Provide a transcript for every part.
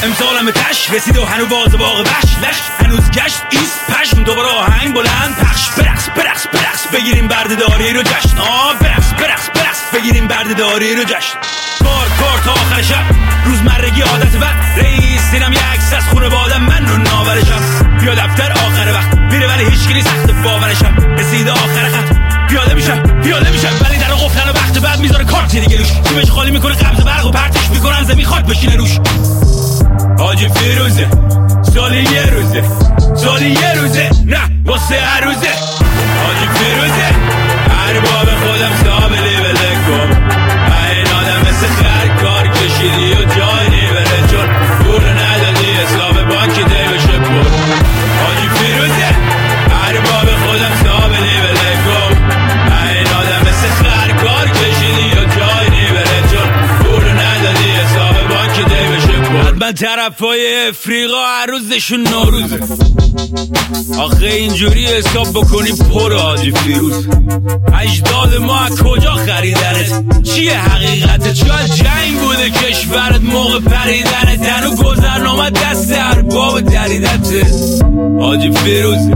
امسالم تش رسید و هنو باز باغ لش هنوز گشت ایست پشم دوباره آهنگ بلند پخش برقص برقص برقص بگیریم بردهداری رو جشن برقص برقص برقص بگیریم بردهداری رو جشن کار تا آخر شب روزمرگی عادت بد رئیس دیدم یه عکس از خونواده من رو ناورشم بیا دفتر آخر وقت میره ولی هیچکی نیست سخت باورشم رسید آخر خط پیاده میشم ولی در قفلن و وقت بعد میذاره کارتی دیگه روش جیبش خالی میکنه قبض برق و پرتش میکنن زمین خاک بشینه روش حاجی فیروزه سالی یه روزه نه واسه هر روزه حاجی فیروزه هر باب خودم سابلی بله کن این آدم مثل خر کار کشیدی و جای نیبره چون پول ندادی حساب بانکی دیوشه پر حاجی فیروزه هر باب خودم سابلی بله کن این آدم مثل خر کار کشیدی و جای نیبره چون پول ندادی حساب بانکی دیوشه پر حتما طرفای افریقا هر روزشون نوروزه آخه اینجوری حساب بکنی پر حاجی فیروز اجداد ما کجا خریدنت چیه حقیقته چرا جنگ بوده کشورت موقع پریدنت تنو گذرنامه دست ارباب دریدته حاجی فیروز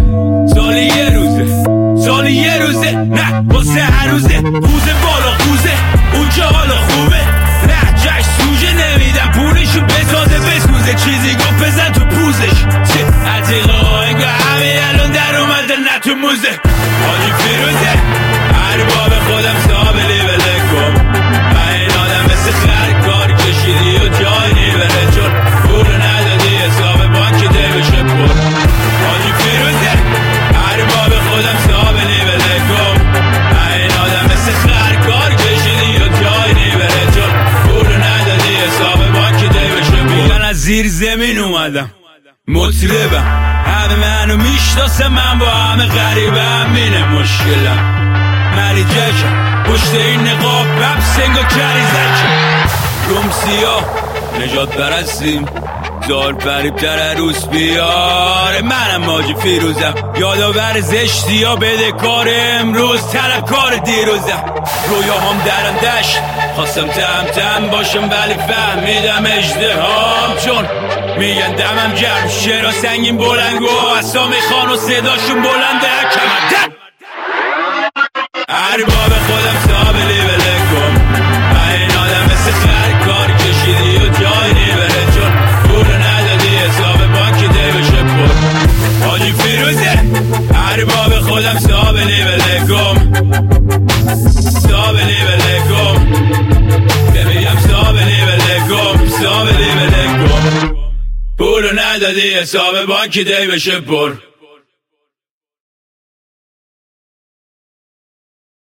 سالی یه روزه نه واسه هر روزه خوزه بالا خوزه اونجا حالا خوبه نه جشن سوژه نمیدم پولشو بسازه بسوزه چیزی گفت بزن تو پوزش چه عتیقه انگاه همه الان در اومده نه تو موزه حاجی فیروزه هر باب خودم سابلی بله کن این آدم مثل خر کار کشیدی و جای نیبره چون پول ندادی حساب بانکی دیوشه پر حاجی فیروزه هر باب خودم سابلی بله کن این آدم مثل خر کار کشیدی و جای نیبره چون پول ندادی حساب بانکی دیوشه پر من از زیر زمین اومدم مطربم همه منو میشناسه من با همه غریبم اینه مشکلم ملی جکم پشت این نقاب رب سنگا کریزکم روم سیاه نجات برستیم زار فریبتر عروس بیاره منم حاجی فیروزم یادآور زشتی ها بده کار امروز طلب کار دیروزم رویاهام درم دشت خواستم تم باشم ولی فهمیدم اژدهام چون میگن دمم گرم شعرها سنگین بلنگو اسامی خان و صداشون بلنده کمردن هر باب خودم سابلی بله کن این آدم مثل خر کار کشیدی و جای نیبره چون پول ندادی حساب بانکی دیوشه پر حاجی فیروزه هر باب خودم سابلی بله کن ببیم سابلی بله کن پول ندادی حساب بانکی دیوشه پر